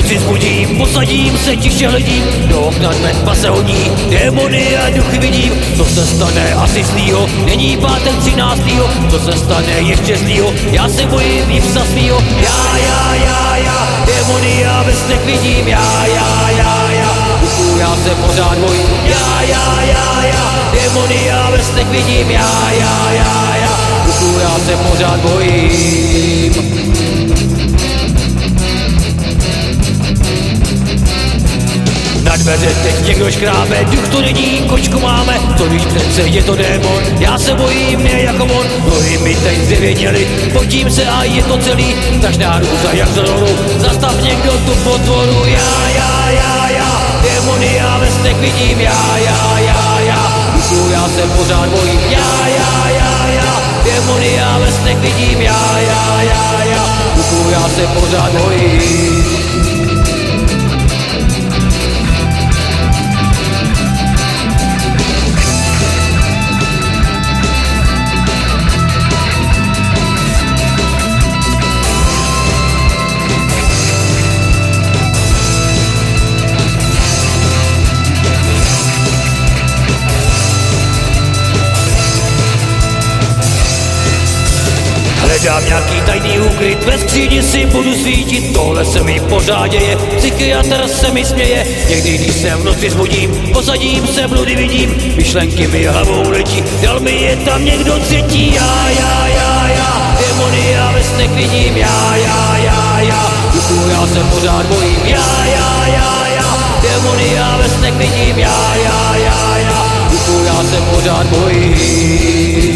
noci zbudím, posadím se, tiše hledím, do okna dne tma se hodí, démony a duchy vidím. Co se stane asi zlýho, není pátek 13. Co se stane ještě zlýho, já se bojím i psa svýho. Já, démony já ve snech vidím, já, duchů já se pořád bojím, já, démony já ve snech vidím, já, duchů já se pořád bojím. Na dveře teď někdo škrábe, duch to není, kočku máme, to víš přece, je to démon, já se bojím, ne jako on, nohy mi teď zvěděli, potím se a je to celý, tažná růza jak zororu, zastav někdo tu potvoru, já, démony já ve snech vidím, já, duchu já se pořád bojím, já, démony já ve snech vidím, já, duchu já se pořád bojím. Hledám nějaký tajný úkryt, ve skříni si budu svítit, tohle se mi pořád děje, psychiatr se mi směje, někdy když se v noci zbudím, posadím se, bludy vidím, myšlenky mi hlavou letí, dal mi je tam někdo třetí, já, démony já ve snech vidím, já, duchu já se pořád bojím, já, démony já ve snech vidím, já, duchu já se pořád bojím.